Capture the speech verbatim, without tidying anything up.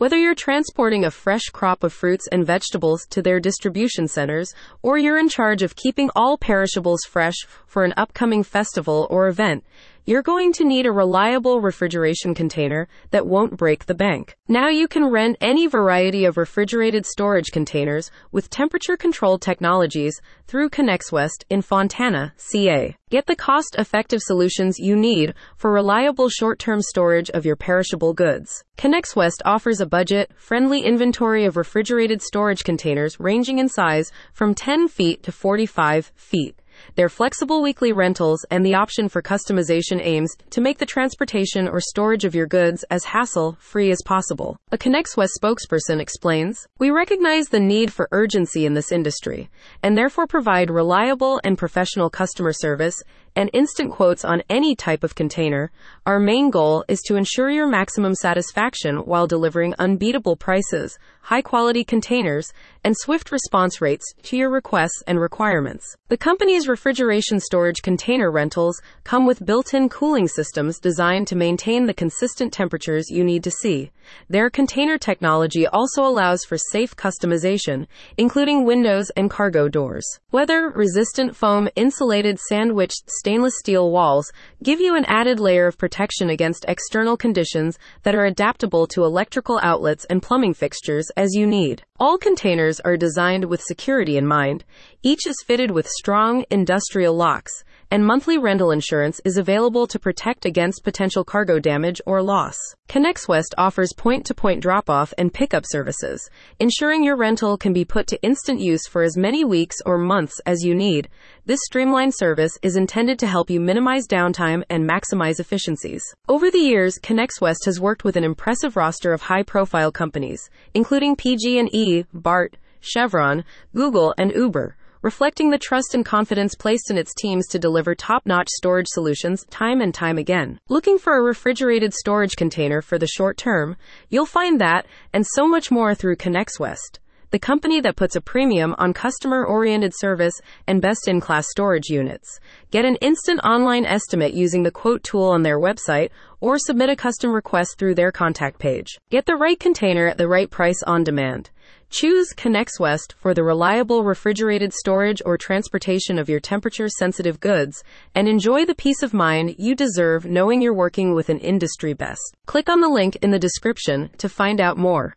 Whether you're transporting a fresh crop of fruits and vegetables to their distribution centers, or you're in charge of keeping all perishables fresh for an upcoming festival or event, you're going to need a reliable refrigeration container that won't break the bank. Now you can rent any variety of refrigerated storage containers with temperature-controlled technologies through ConnexWest in Fontana, C A. Get the cost-effective solutions you need for reliable short-term storage of your perishable goods. ConnexWest offers a budget-friendly inventory of refrigerated storage containers ranging in size from ten feet to forty-five feet. Their flexible weekly rentals and the option for customization aims to make the transportation or storage of your goods as hassle-free as possible. A ConnexWest spokesperson explains, "We recognize the need for urgency in this industry, and therefore provide reliable and professional customer service and instant quotes on any type of container. Our main goal is to ensure your maximum satisfaction while delivering unbeatable prices, high-quality containers, and swift response rates to your requests and requirements." The company's refrigeration storage container rentals come with built-in cooling systems designed to maintain the consistent temperatures you need to see. Their container technology also allows for safe customization, including windows and cargo doors. Weather-resistant foam insulated sandwiched stainless steel walls give you an added layer of protection against external conditions that are adaptable to electrical outlets and plumbing fixtures as you need. All containers are designed with security in mind. Each is fitted with strong industrial locks, and monthly rental insurance is available to protect against potential cargo damage or loss. ConnexWest offers point-to-point drop-off and pickup services, ensuring your rental can be put to instant use for as many weeks or months as you need. This streamlined service is intended to help you minimize downtime and maximize efficiencies. Over the years, ConnexWest has worked with an impressive roster of high-profile companies, including P G and E, BART, Chevron, Google, and Uber, reflecting the trust and confidence placed in its teams to deliver top-notch storage solutions time and time again. Looking for a refrigerated storage container for the short term? You'll find that and so much more through ConnexWest, the company that puts a premium on customer-oriented service and best-in-class storage units. Get an instant online estimate using the quote tool on their website or submit a custom request through their contact page. Get the right container at the right price on demand. Choose ConnexWest for the reliable refrigerated storage or transportation of your temperature-sensitive goods, and enjoy the peace of mind you deserve knowing you're working with an industry best. Click on the link in the description to find out more.